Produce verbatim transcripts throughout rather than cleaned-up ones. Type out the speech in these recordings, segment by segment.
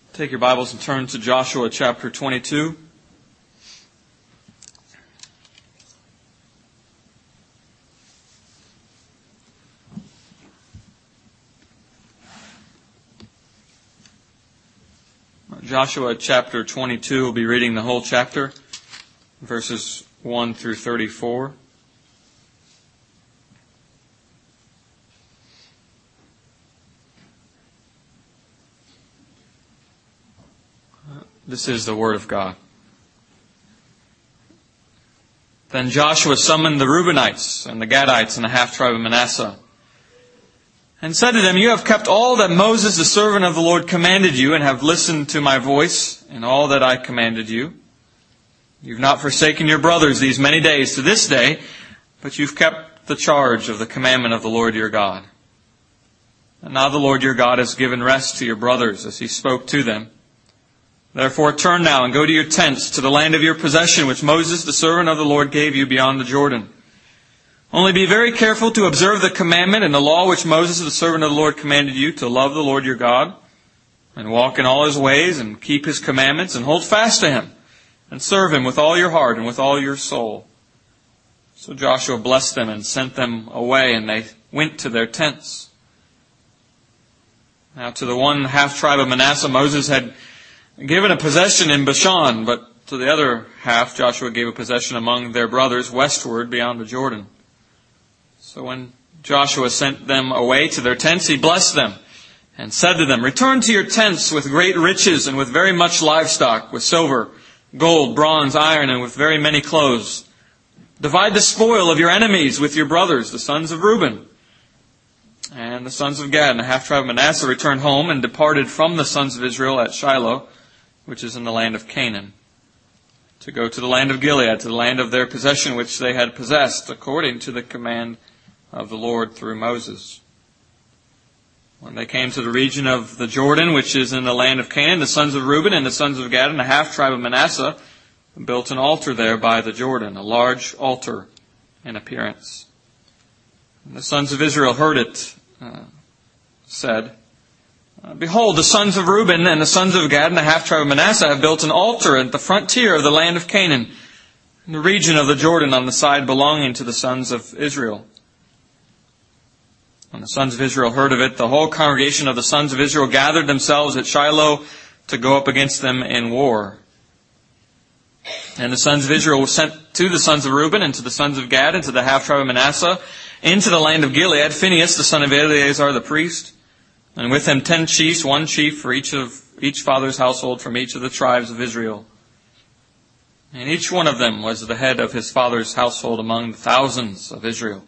Take your Bibles and turn to Joshua chapter twenty-two. Joshua chapter twenty-two, we'll be reading the whole chapter, verses one through thirty-four. This is the Word of God. Then Joshua summoned the Reubenites and the Gadites and the half-tribe of Manasseh, and said to them, "You have kept all that Moses, the servant of the Lord, commanded you, and have listened to my voice in all that I commanded you. You've not forsaken your brothers these many days to this day, but you've kept the charge of the commandment of the Lord your God. And now the Lord your God has given rest to your brothers as He spoke to them. Therefore turn now and go to your tents, to the land of your possession, which Moses, the servant of the Lord, gave you beyond the Jordan. Only be very careful to observe the commandment and the law which Moses, the servant of the Lord, commanded you, to love the Lord your God, and walk in all His ways, and keep His commandments, and hold fast to Him, and serve Him with all your heart and with all your soul." So Joshua blessed them and sent them away, and they went to their tents. Now to the one half-tribe of Manasseh, Moses had given a possession in Bashan, but to the other half Joshua gave a possession among their brothers westward beyond the Jordan. So when Joshua sent them away to their tents, he blessed them and said to them, "Return to your tents with great riches and with very much livestock, with silver, gold, bronze, iron, and with very many clothes. Divide the spoil of your enemies with your brothers, the sons of Reuben." And the sons of Gad and the half-tribe of Manasseh returned home and departed from the sons of Israel at Shiloh, which is in the land of Canaan, to go to the land of Gilead, to the land of their possession which they had possessed, according to the command of the Lord through Moses. When they came to the region of the Jordan, which is in the land of Canaan, the sons of Reuben and the sons of Gad and the half-tribe of Manasseh built an altar there by the Jordan, a large altar in appearance. And the sons of Israel heard it, uh, said, "Behold, the sons of Reuben and the sons of Gad and the half-tribe of Manasseh have built an altar at the frontier of the land of Canaan, in the region of the Jordan on the side belonging to the sons of Israel." When the sons of Israel heard of it, the whole congregation of the sons of Israel gathered themselves at Shiloh to go up against them in war. And the sons of Israel were sent to the sons of Reuben and to the sons of Gad and to the half-tribe of Manasseh into the land of Gilead, Phinehas, the son of Eleazar the priest, and with him ten chiefs, one chief for each of each father's household from each of the tribes of Israel. And each one of them was the head of his father's household among the thousands of Israel.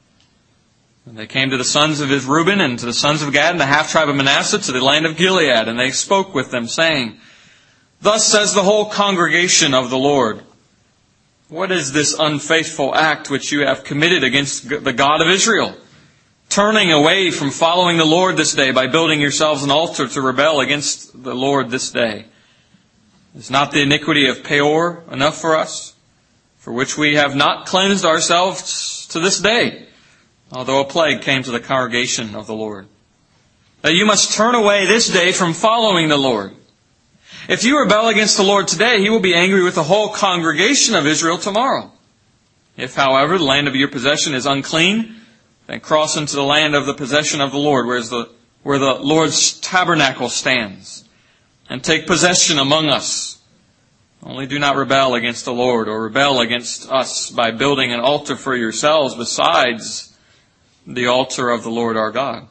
And they came to the sons of Reuben and to the sons of Gad and the half-tribe of Manasseh to the land of Gilead, and they spoke with them, saying, "Thus says the whole congregation of the Lord, what is this unfaithful act which you have committed against the God of Israel, turning away from following the Lord this day by building yourselves an altar to rebel against the Lord this day? Is not the iniquity of Peor enough for us, for which we have not cleansed ourselves to this day, although a plague came to the congregation of the Lord? That you must turn away this day from following the Lord. If you rebel against the Lord today, He will be angry with the whole congregation of Israel tomorrow. If, however, the land of your possession is unclean, then cross into the land of the possession of the Lord, where the, where the Lord's tabernacle stands, and take possession among us. Only do not rebel against the Lord, or rebel against us by building an altar for yourselves besides the altar of the Lord our God.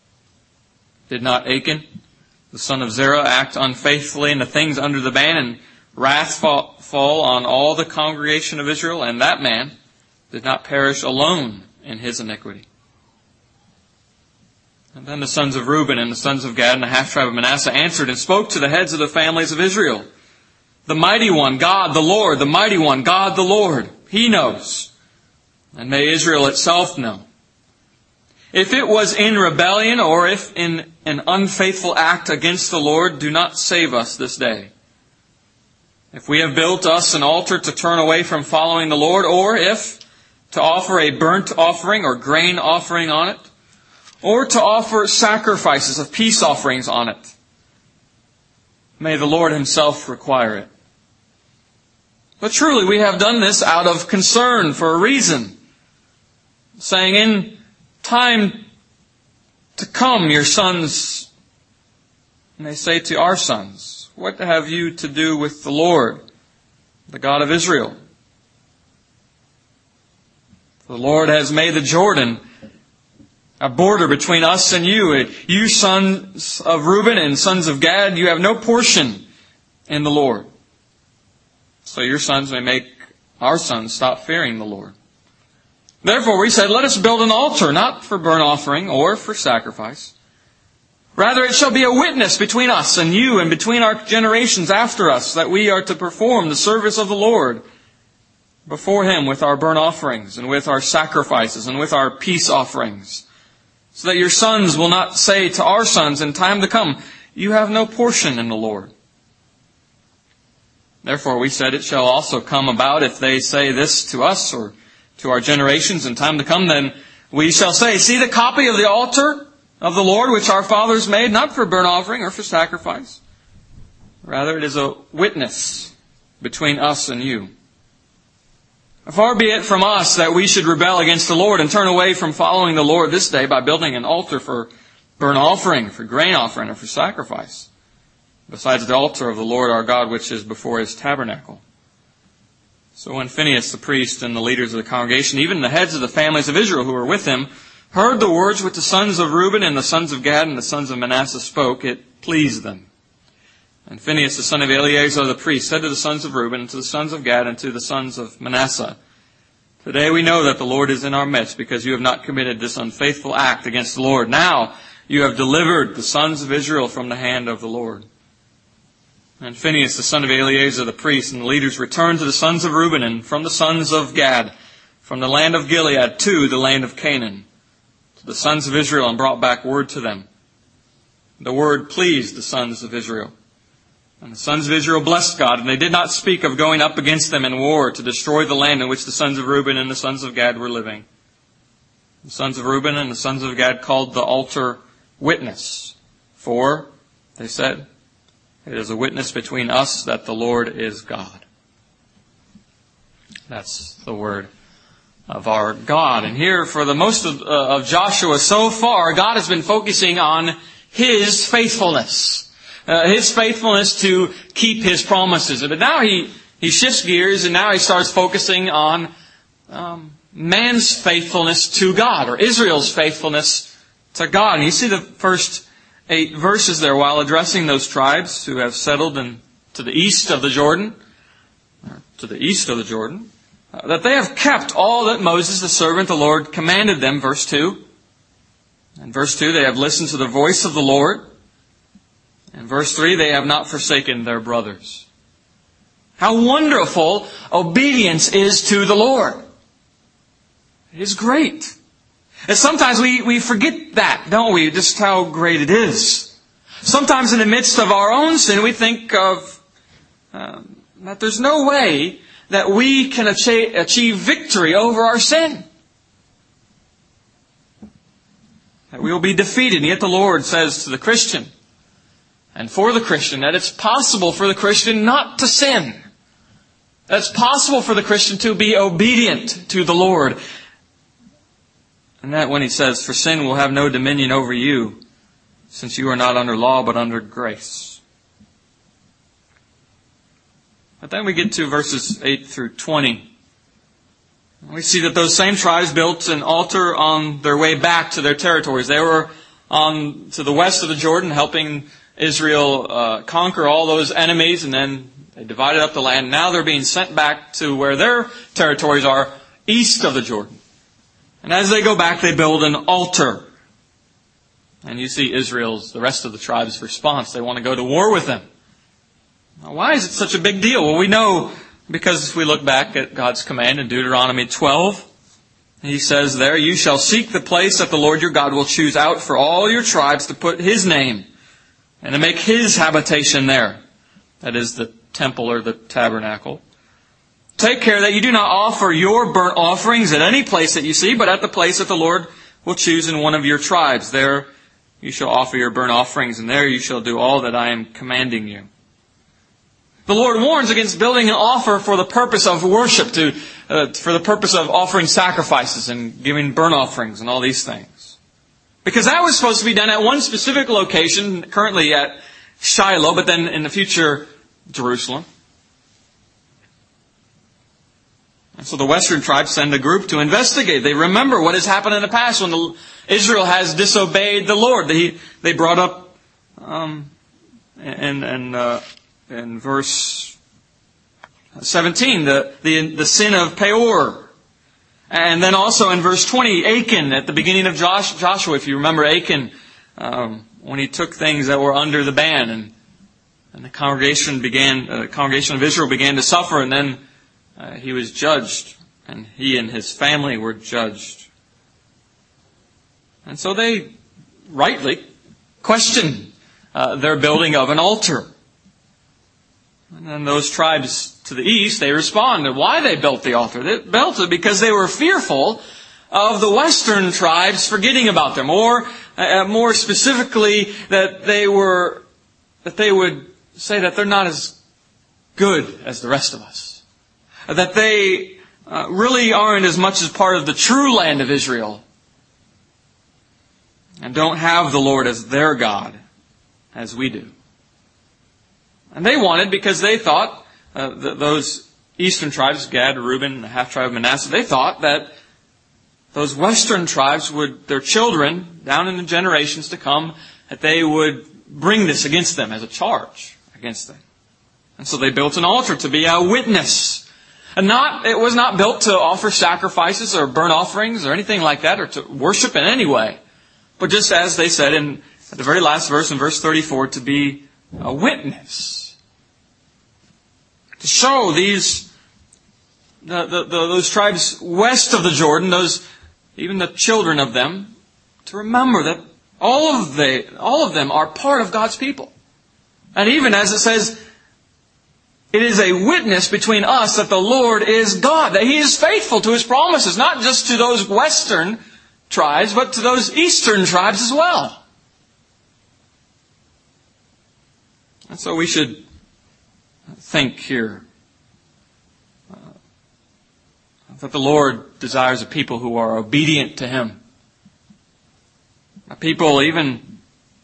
Did not Achan, the son of Zerah, act unfaithfully in the things under the ban, and wrath fall, fall on all the congregation of Israel? And that man did not perish alone in his iniquity." And then the sons of Reuben and the sons of Gad and the half-tribe of Manasseh answered and spoke to the heads of the families of Israel. "The mighty one, God the Lord, the mighty one, God the Lord, He knows, and may Israel itself know. If it was in rebellion or if in an unfaithful act against the Lord, do not save us this day. If we have built us an altar to turn away from following the Lord, or if to offer a burnt offering or grain offering on it, or to offer sacrifices of peace offerings on it, may the Lord Himself require it. But truly we have done this out of concern for a reason, saying, in time to come your sons may say to our sons, what have you to do with the Lord, the God of Israel? The Lord has made the Jordan a border between us and you. You sons of Reuben and sons of Gad, you have no portion in the Lord. So your sons may make our sons stop fearing the Lord. Therefore we said, let us build an altar, not for burnt offering or for sacrifice. Rather it shall be a witness between us and you and between our generations after us, that we are to perform the service of the Lord before Him with our burnt offerings and with our sacrifices and with our peace offerings, so that your sons will not say to our sons in time to come, you have no portion in the Lord. Therefore we said, it shall also come about, if they say this to us or to our generations in time to come, then we shall say, see the copy of the altar of the Lord which our fathers made, not for burnt offering or for sacrifice. Rather it is a witness between us and you. Far be it from us that we should rebel against the Lord and turn away from following the Lord this day by building an altar for burnt offering, for grain offering, or for sacrifice, besides the altar of the Lord our God which is before His tabernacle. So when Phinehas the priest and the leaders of the congregation, even the heads of the families of Israel who were with him, heard the words which the sons of Reuben and the sons of Gad and the sons of Manasseh spoke, it pleased them. And Phinehas the son of Eleazar the priest said to the sons of Reuben and to the sons of Gad and to the sons of Manasseh, today we know that the Lord is in our midst, because you have not committed this unfaithful act against the Lord. Now you have delivered the sons of Israel from the hand of the Lord. And Phinehas the son of Eleazar the priest and the leaders returned to the sons of Reuben and from the sons of Gad, from the land of Gilead to the land of Canaan, to the sons of Israel, and brought back word to them. The word pleased the sons of Israel. And the sons of Israel blessed God, and they did not speak of going up against them in war to destroy the land in which the sons of Reuben and the sons of Gad were living. The sons of Reuben and the sons of Gad called the altar Witness, for, they said, it is a witness between us that the Lord is God. That's the word of our God. And here, for the most of, uh, of Joshua so far, God has been focusing on His faithfulness. Uh, his faithfulness to keep His promises. But now he, he shifts gears, and now he starts focusing on um, man's faithfulness to God, or Israel's faithfulness to God. And you see the first eight verses there, while addressing those tribes who have settled in, to the east of the Jordan, or to the east of the Jordan, uh, that they have kept all that Moses, the servant of the Lord, commanded them, verse two. In verse two, they have listened to the voice of the Lord. In verse three, they have not forsaken their brothers. How wonderful obedience is to the Lord. It is great. And sometimes we, we forget that, don't we? Just how great it is. Sometimes in the midst of our own sin, we think of um, that there's no way that we can achieve, achieve victory over our sin. That we will be defeated. And yet the Lord says to the Christian, and for the Christian, that it's possible for the Christian not to sin. That it's possible for the Christian to be obedient to the Lord. And that when He says, for sin will have no dominion over you, since you are not under law but under grace. But then we get to verses eight through twenty. We see that those same tribes built an altar on their way back to their territories. They were on to the west of the Jordan, helping Israel uh, conquer all those enemies, and then they divided up the land. Now they're being sent back to where their territories are, east of the Jordan. And as they go back, they build an altar. And you see Israel's, the rest of the tribes' response. They want to go to war with them. Now, why is it such a big deal? Well, we know because if we look back at God's command in Deuteronomy twelve, He says there, you shall seek the place that the Lord your God will choose out for all your tribes to put His name and to make His habitation there. That is the temple or the tabernacle. Take care that you do not offer your burnt offerings at any place that you see, but at the place that the Lord will choose in one of your tribes. There you shall offer your burnt offerings, and there you shall do all that I am commanding you. The Lord warns against building an altar for the purpose of worship, to uh, for the purpose of offering sacrifices and giving burnt offerings and all these things. Because that was supposed to be done at one specific location, currently at Shiloh, but then in the future, Jerusalem. And so the western tribes send a group to investigate. They remember what has happened in the past when the, Israel has disobeyed the Lord. They, they brought up um, in, in, uh, in verse seventeen the, the, the sin of Peor. And then also in verse twenty, Achan, at the beginning of Josh, Joshua, if you remember Achan, um, when he took things that were under the ban, and, and the congregation began, uh, the congregation of Israel began to suffer, and then uh, he was judged, and he and his family were judged. And so they rightly questioned uh, their building of an altar. And then those tribes to the east, they responded why they built the altar. They built it because they were fearful of the western tribes forgetting about them, or uh, more specifically, that they were that they would say that they're not as good as the rest of us, that they uh, really aren't as much as part of the true land of Israel, and don't have the Lord as their God as we do. And they wanted, because they thought uh, that those eastern tribes, Gad, Reuben, the half tribe of Manasseh, they thought that those western tribes would, their children, down in the generations to come, that they would bring this against them as a charge against them. And so they built an altar to be a witness. And not, it was not built to offer sacrifices or burnt offerings or anything like that, or to worship in any way. But just as they said in the very last verse, in verse thirty-four, to be a witness. To show these, the, the, the, those tribes west of the Jordan, those, even the children of them, to remember that all of they, all of them are part of God's people. And even as it says, it is a witness between us that the Lord is God, that He is faithful to His promises, not just to those western tribes, but to those eastern tribes as well. And so we should think here uh, that the Lord desires a people who are obedient to Him. A people even,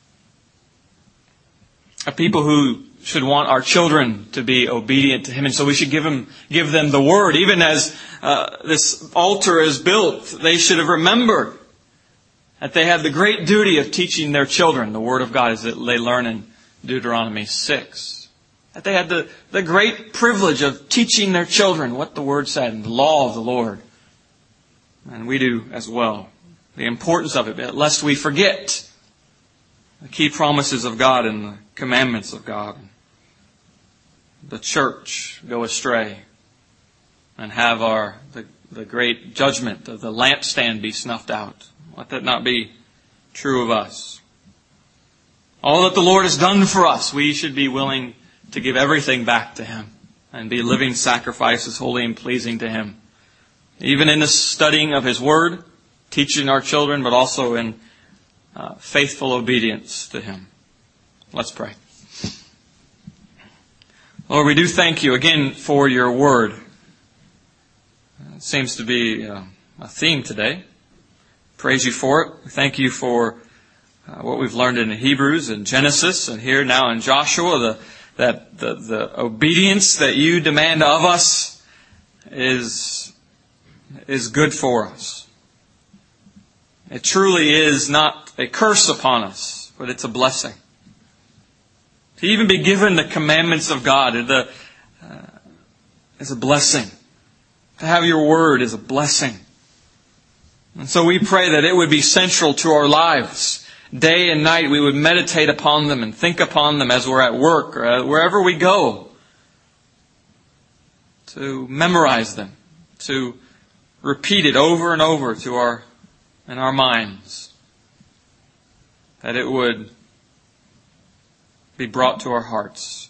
a people who should want our children to be obedient to Him. And so we should give them, give them the Word. Even as uh, this altar is built, they should have remembered that they have the great duty of teaching their children the Word of God, as they learn in Deuteronomy six. That they had the, the great privilege of teaching their children what the Word said and the law of the Lord. And we do as well. The importance of it, lest we forget the key promises of God and the commandments of God. The church go astray and have our the, the great judgment of the lampstand be snuffed out. Let that not be true of us. All that the Lord has done for us, we should be willing to give everything back to Him and be living sacrifices, holy and pleasing to Him. Even in the studying of His Word, teaching our children, but also in uh, faithful obedience to Him. Let's pray. Lord, we do thank You again for Your Word. It seems to be uh, a theme today. Praise You for it. We thank You for uh, what we've learned in Hebrews and Genesis, and here now in Joshua, the, that the, the obedience that You demand of us is, is good for us. It truly is not a curse upon us, but it's a blessing. To even be given the commandments of God the, uh, is a blessing. To have Your Word is a blessing. And so we pray that it would be central to our lives. Day and night we would meditate upon them and think upon them as we're at work or wherever we go. To memorize them. To repeat it over and over to our in our minds. That it would be brought to our hearts.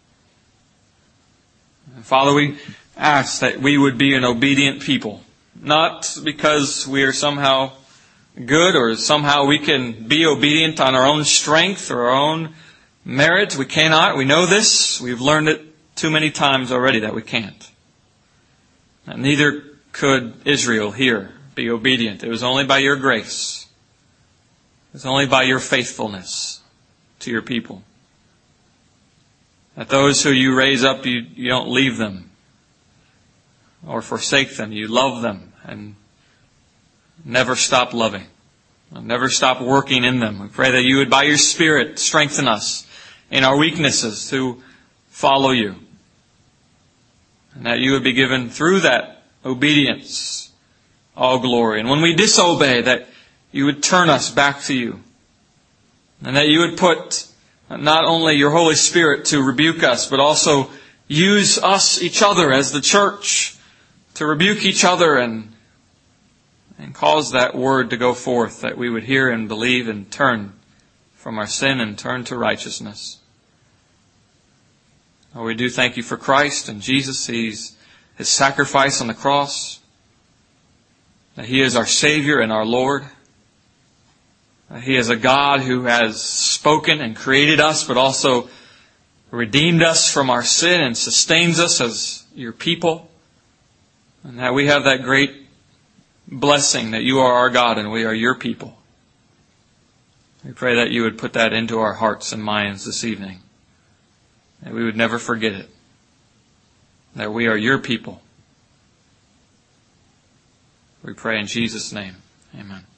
And Father, we ask that we would be an obedient people. Not because we are somehow good or somehow we can be obedient on our own strength or our own merit. We cannot. We know this. We've learned it too many times already that we can't. And neither could Israel here be obedient. It was only by your grace. It was only by your faithfulness to your people. That those who you raise up, you, you don't leave them or forsake them. You love them and never stop loving. Never stop working in them. We pray that you would, by your Spirit, strengthen us in our weaknesses to follow you. And that you would be given through that obedience all glory. And when we disobey, that you would turn us back to you. And that you would put not only your Holy Spirit to rebuke us, but also use us, each other, as the church to rebuke each other and and cause that word to go forth, that we would hear and believe and turn from our sin and turn to righteousness. Oh, we do thank you for Christ and Jesus, He's, His sacrifice on the cross, that He is our Savior and our Lord, that He is a God who has spoken and created us, but also redeemed us from our sin and sustains us as your people, and that we have that great blessing that you are our God and we are your people. We pray that you would put that into our hearts and minds this evening. That we would never forget it. That we are your people. We pray in Jesus' name. Amen.